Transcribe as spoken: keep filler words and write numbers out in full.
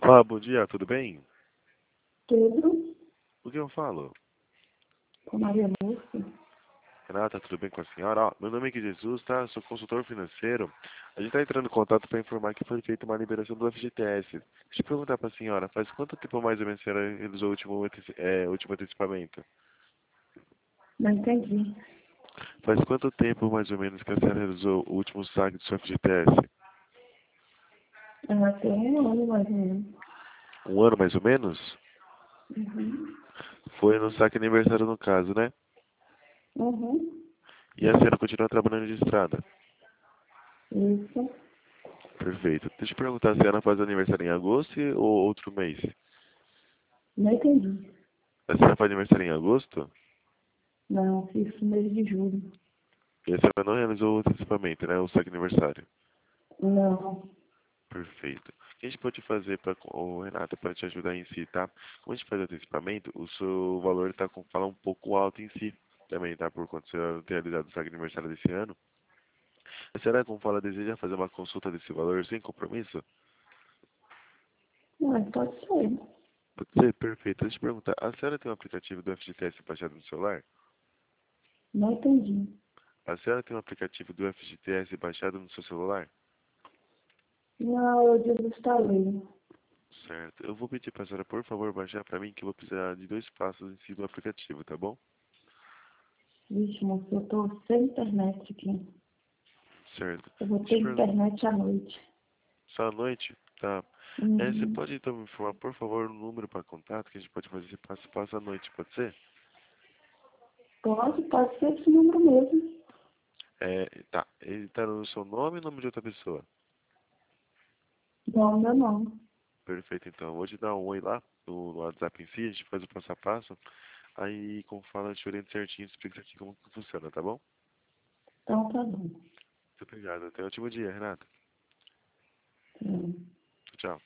Olá, bom dia, tudo bem? Pedro, O que eu falo? com Maria Lúcia. Renata, tudo bem com a senhora? Ó, meu nome é Gui Jesus, tá? Sou consultor financeiro. A gente está entrando em contato para informar que foi feita uma liberação do F G T S. Deixa eu perguntar para a senhora, faz quanto tempo mais ou menos a senhora realizou o último, anteci- é, último antecipamento? Não entendi. Faz quanto tempo mais ou menos que a senhora realizou o último saque do seu F G T S? Ela tem um ano mais ou menos. Um ano mais ou menos? Uhum. Foi no saque aniversário no caso, né? Uhum. E a senhora continua trabalhando de estrada? Isso. Perfeito. Deixa eu perguntar, a senhora faz aniversário em agosto ou outro mês? Não entendi. A senhora faz aniversário em agosto? Não, fiz no mês de julho. E a senhora não realizou o antecipamento, né? O saque aniversário. Não. Perfeito. O que a gente pode fazer para o Renato para te ajudar em si, tá? Como a gente faz o antecipamento, o seu valor está com fala um pouco alto em si também, tá? Por conta de você ter realizado o saque aniversário desse ano. A senhora, como fala, deseja fazer uma consulta desse valor sem compromisso? Mas pode ser. Pode ser, perfeito. Deixa eu te perguntar, a senhora tem um aplicativo do F G T S baixado no celular? Não entendi. A senhora tem um aplicativo do F G T S baixado no seu celular? Não, eu desinstalei. Certo. Eu vou pedir para a senhora, por favor, baixar para mim que eu vou precisar de dois passos em si do aplicativo, tá bom? Vixe, moço, eu tô sem internet aqui. Certo. Eu vou Deixa ter eu perguntar. internet à noite. Só à noite? Tá. É, você Uhum. pode então me informar, por favor, o número para contato que a gente pode fazer esse passo a passo à noite, pode ser? Pode, pode ser esse número mesmo. É, tá. Ele tá no seu nome e nome de outra pessoa? Não, meu não. Perfeito, então. Eu vou te dar um oi lá no, no WhatsApp em si, a gente faz o passo a passo. Aí, como fala, eu te oriento certinho, explica aqui como que funciona, tá bom? Então tá bom. Muito obrigado. Tenha um ótimo dia, Renato. Hum. Tchau.